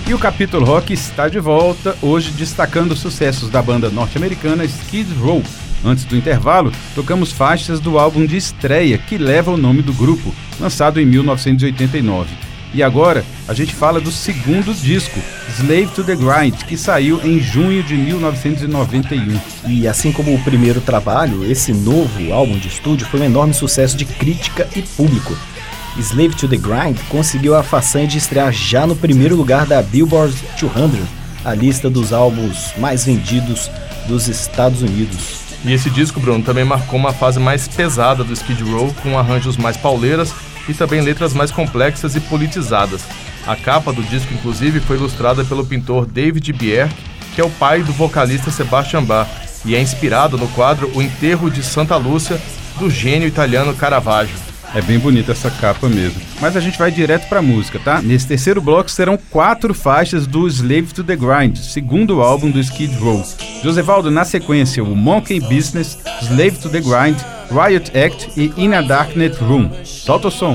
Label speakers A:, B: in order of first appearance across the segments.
A: E o Capítulo Rock está de volta, hoje destacando os sucessos da banda norte-americana Skid Row. Antes do intervalo, tocamos faixas do álbum de estreia, que leva o nome do grupo, lançado em 1989. E agora, a gente fala do segundo disco, Slave to the Grind, que saiu em junho de 1991.
B: E assim como o primeiro trabalho, esse novo álbum de estúdio foi um enorme sucesso de crítica e público. Slave to the Grind conseguiu a façanha de estrear já no primeiro lugar da Billboard 200, a lista dos álbuns mais vendidos dos Estados Unidos.
C: E esse disco, Bruno, também marcou uma fase mais pesada do Skid Row, com arranjos mais pauleiras e também letras mais complexas e politizadas. A capa do disco, inclusive, foi ilustrada pelo pintor David Bierk, que é o pai do vocalista Sebastian Bach, e é inspirado no quadro O Enterro de Santa Lúcia, do gênio italiano Caravaggio.
A: É bem bonita essa capa mesmo. Mas a gente vai direto pra música, tá? Nesse terceiro bloco serão 4 faixas do Slave to the Grind, segundo álbum do Skid Row. Josevaldo, na sequência, o Monkey Business, Slave to the Grind, Riot Act e In a Darknet Room. Solta o som.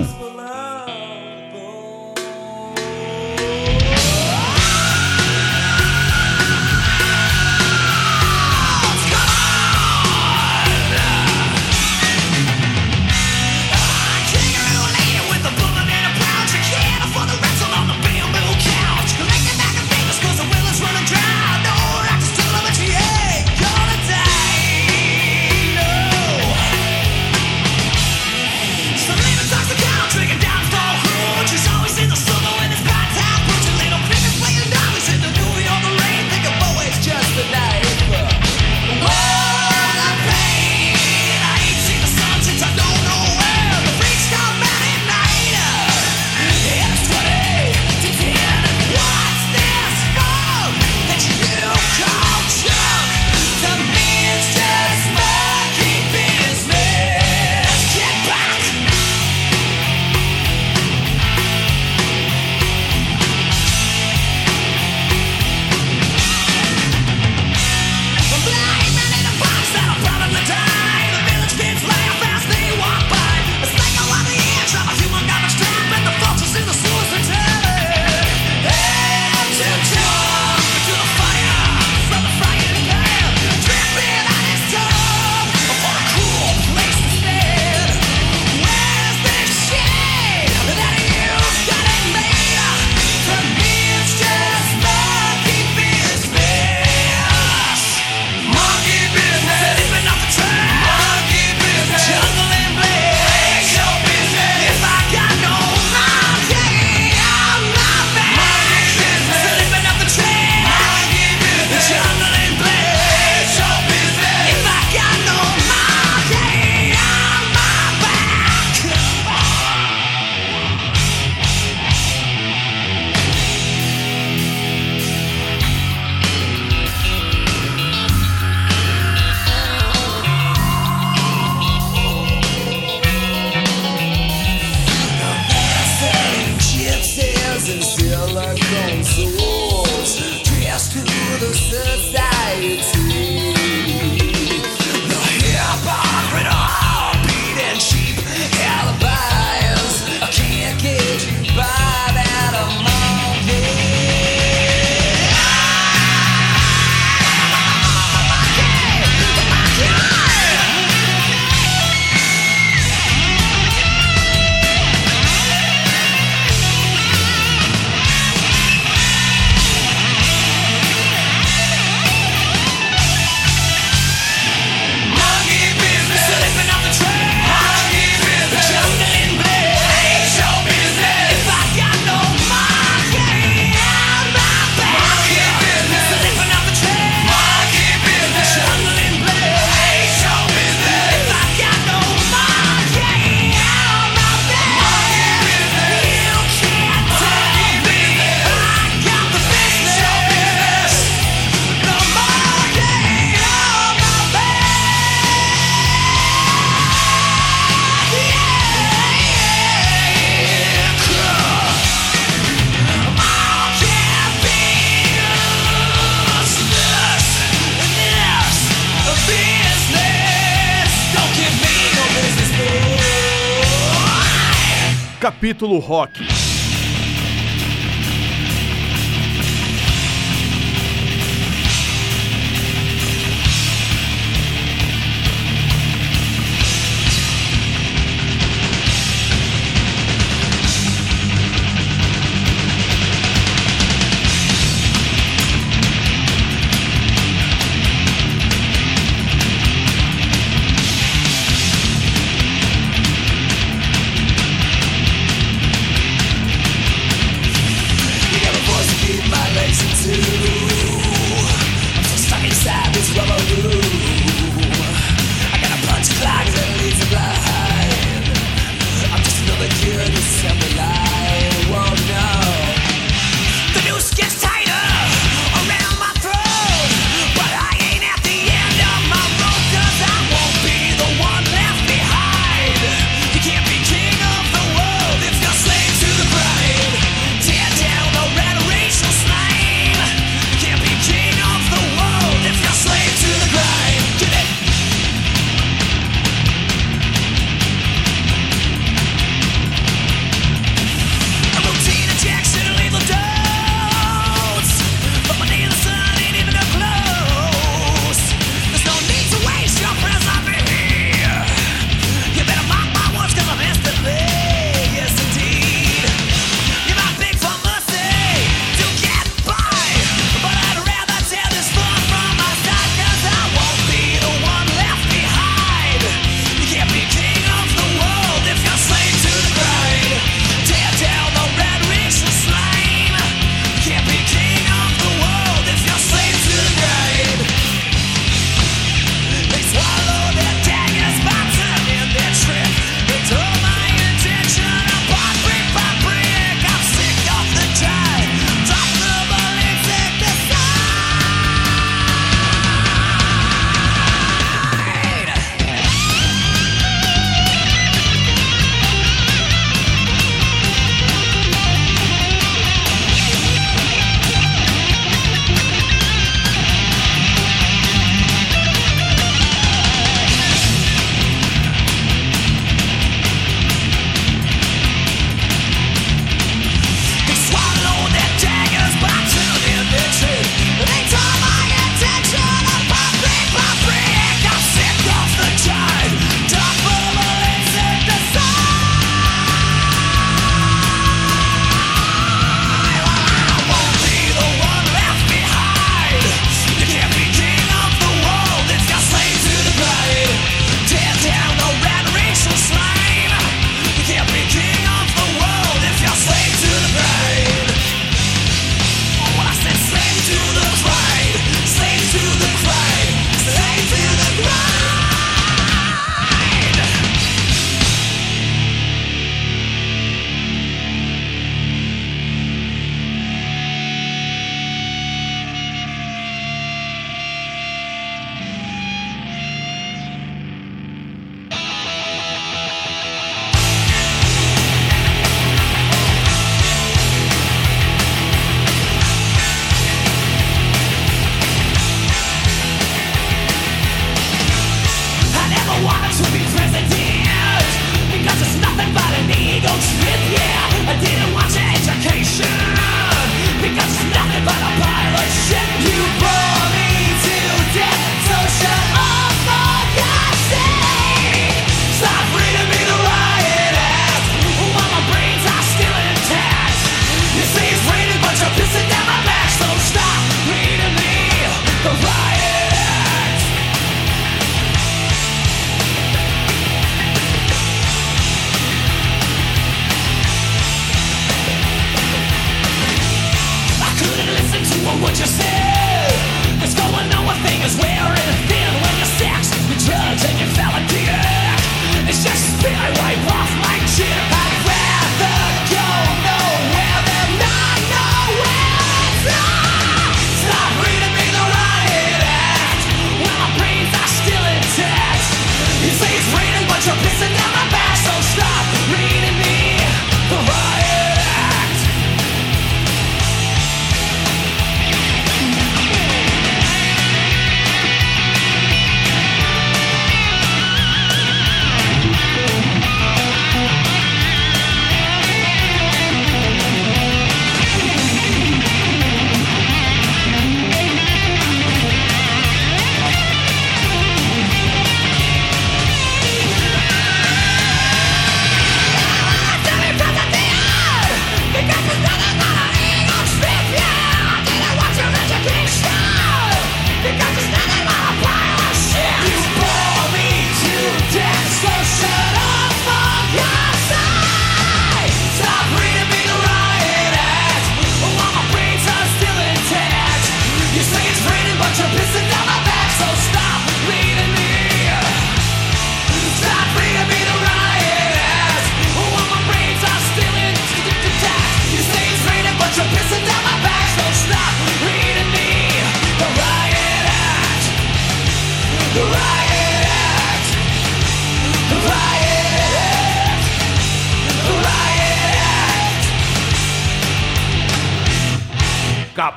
C: Capítulo Rock.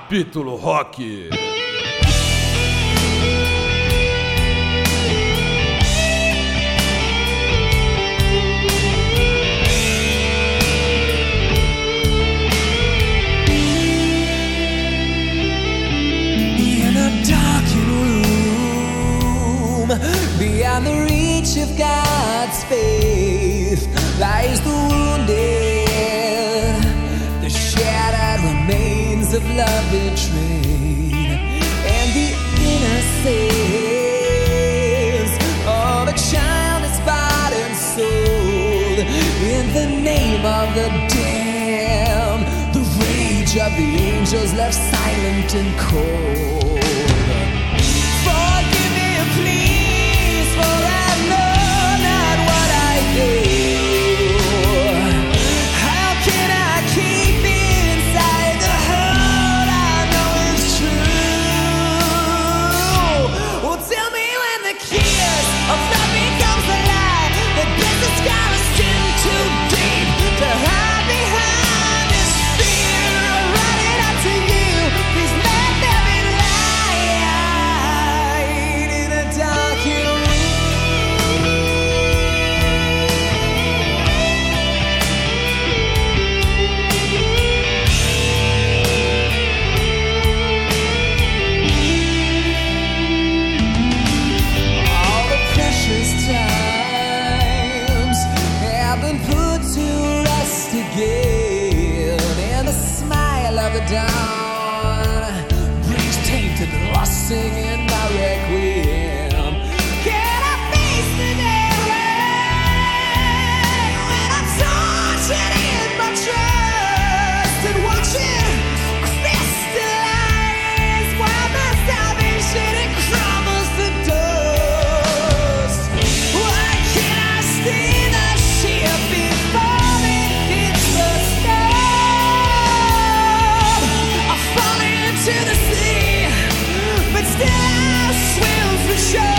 D: Capítulo Rock.
E: Beyond the reach of God's faith lies the wounded, the shattered remains of love betrayed, and the innocence of a child is bought and sold in the name of the damned. The rage of the angels left silent and cold. Singing my requiem. Can I face the day when I'm tortured in my trust and watching crystallize while my salvation it crumbles to dust? Why can't I see the ship before it hits the storm? I fall into the sea. But still I swim for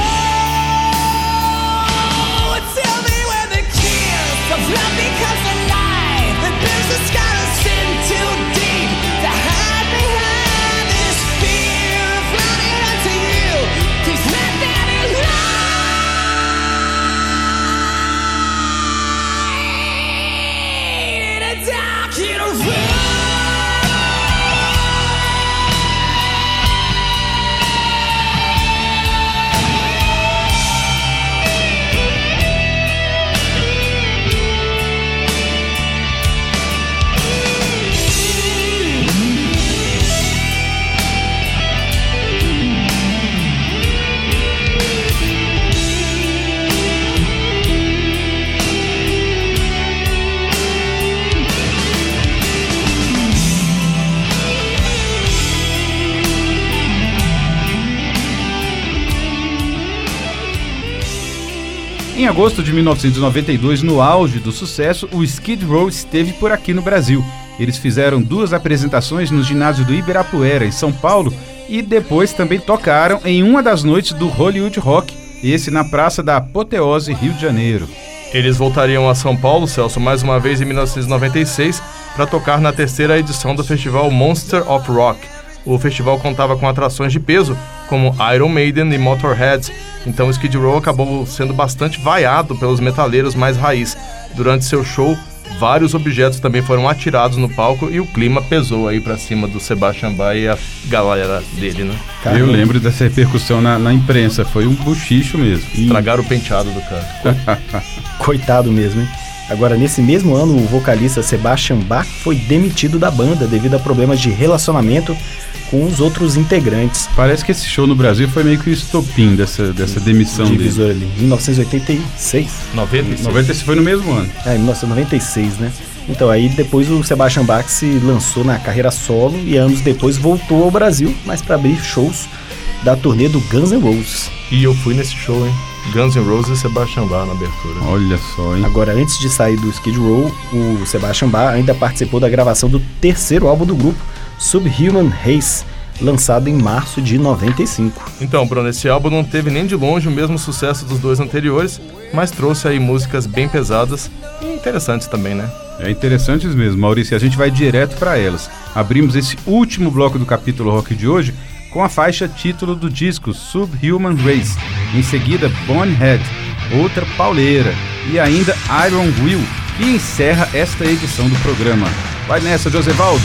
E: shore. Tell me when the kiss of love becomes a lie that burns the sky of sin too deep to hide behind this fear of running unto you. Please let that be light in a dark room.
A: Em agosto de 1992, no auge do sucesso, o Skid Row esteve por aqui no Brasil. Eles fizeram 2 apresentações no ginásio do Ibirapuera, em São Paulo, e depois também tocaram em uma das noites do Hollywood Rock, esse na Praça da Apoteose, Rio de Janeiro.
C: Eles voltariam a São Paulo, Celso, mais uma vez em 1996, para tocar na 3ª edição do festival Monster of Rock. O festival contava com atrações de peso, como Iron Maiden e Motorhead, então o Skid Row acabou sendo bastante vaiado pelos metaleiros mais raiz. Durante seu show, vários objetos também foram atirados no palco e o clima pesou aí pra cima do Sebastian Bach e a galera dele, né?
A: Caramba. Eu lembro dessa repercussão na imprensa, foi um buchicho mesmo.
C: Estragaram o penteado do cara.
B: Coitado mesmo, hein? Agora, nesse mesmo ano, o vocalista Sebastian Bach foi demitido da banda devido a problemas de relacionamento com os outros integrantes.
A: Parece que esse show no Brasil foi meio que o estopim dessa demissão
B: divisor
A: dele.
B: Ali, em 1986.
A: 96 foi no mesmo ano.
B: Em 1996, né? Então aí depois o Sebastian Bach se lançou na carreira solo e anos depois voltou ao Brasil, mas para abrir shows da turnê do Guns N' Roses.
C: E eu fui nesse show, hein? Guns N' Roses e Sebastian Bach na abertura.
A: Olha só, hein?
B: Agora, antes de sair do Skid Row, o Sebastian Bach ainda participou da gravação do 3º álbum do grupo, Subhuman Race, lançado em março de 95.
C: Então, Bruno, esse álbum não teve nem de longe o mesmo sucesso dos 2 anteriores, mas trouxe aí músicas bem pesadas e interessantes também, né?
A: É interessantes mesmo, Maurício, a gente vai direto para elas. Abrimos esse último bloco do capítulo rock de hoje com a faixa título do disco Subhuman Race, em seguida Bonehead, outra pauleira, e ainda Iron Will, que encerra esta edição do programa. Vai nessa, Josevaldo!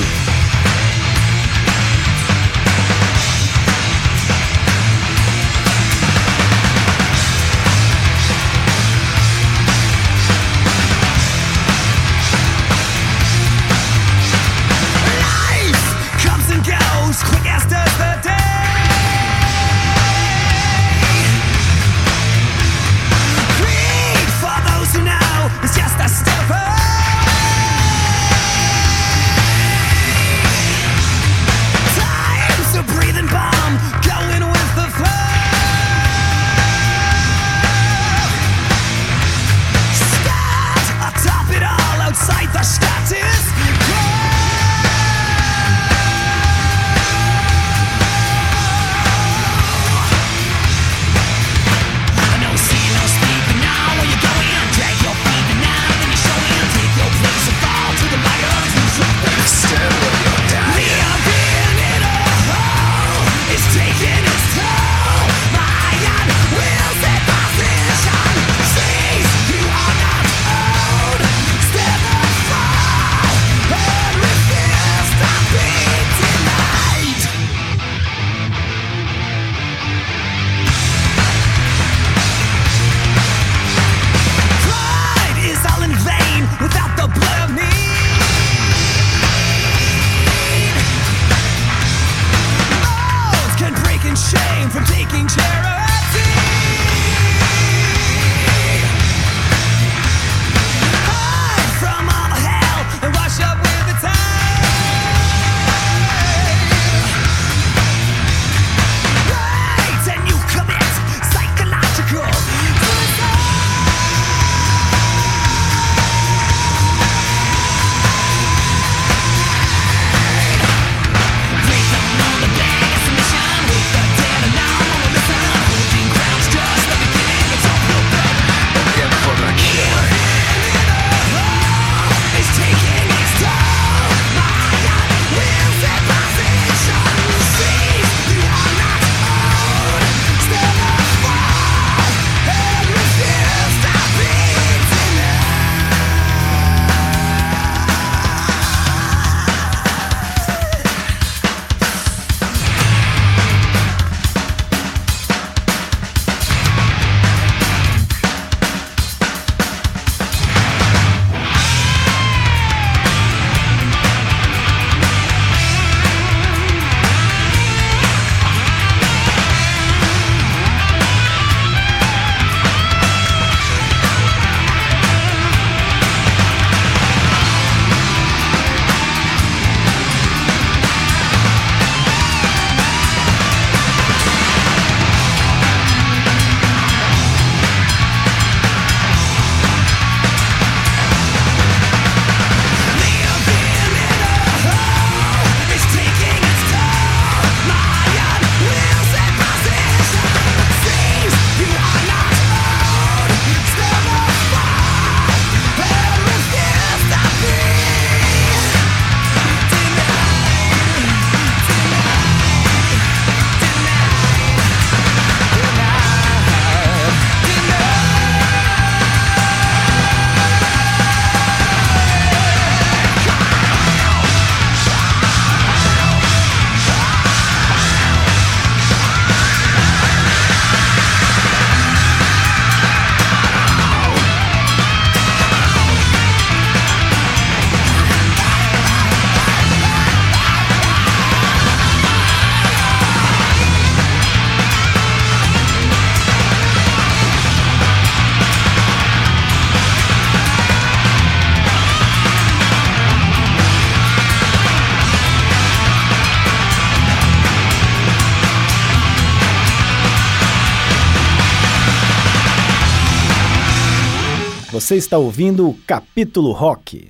B: Você está ouvindo o Capítulo Rock.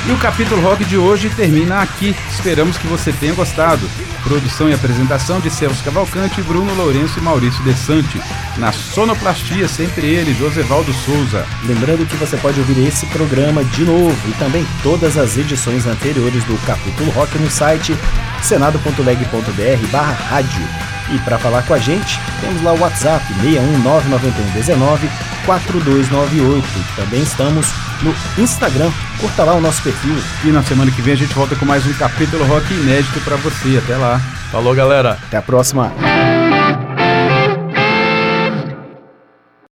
A: E o Capítulo Rock de hoje termina aqui. Esperamos que você tenha gostado. Produção e apresentação de Celso Cavalcante, Bruno Lourenço e Maurício Desante. Na sonoplastia, sempre ele, Josevaldo Souza.
B: Lembrando que você pode ouvir esse programa de novo e também todas as edições anteriores do Capítulo Rock no site senado.leg.br/rádio. E para falar com a gente, temos lá o WhatsApp 61991194298. Também estamos no Instagram. Curta lá o nosso perfil.
A: E na semana que vem a gente volta com mais um Capítulo Rock inédito para você. Até lá.
C: Falou, galera.
B: Até a próxima.